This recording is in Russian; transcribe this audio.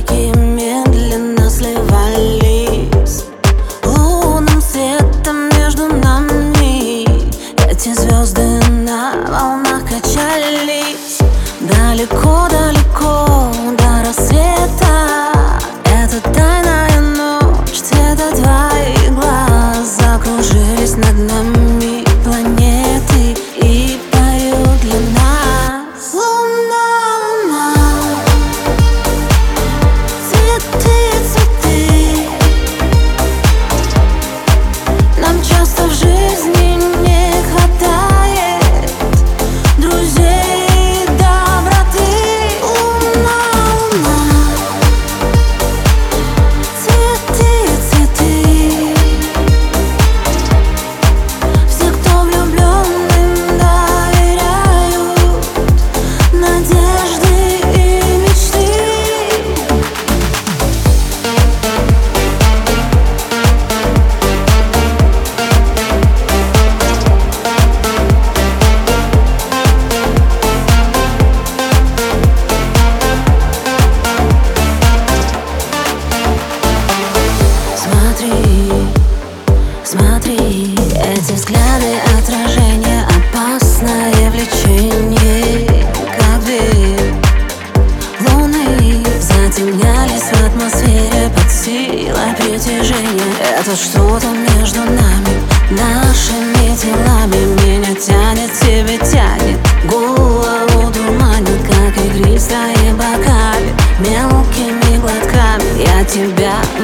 реки медленно сливались лунным светом между нами. Эти звезды на волнах качались далеко-далеко до рассвета. Это тайная ночь, цвета твоих глаз. Закружились над нами планеты и поют для нас. Луна, луна, цветы, цветы. Нам часто в жизни не хватает друзей и доброты. Луна, луна, цветы, цветы. Все, кто влюбленным доверяют надежды и мечты. Смотри, смотри, эти взгляды, отражение, опасное влечение. Как две луны затемнялись в атмосфере под силой притяжения. Это что-то между нами, нашими телами. Меня тянет, тебя тянет, голову дурманит, как игристое бокали. Мелкими глотками я тебя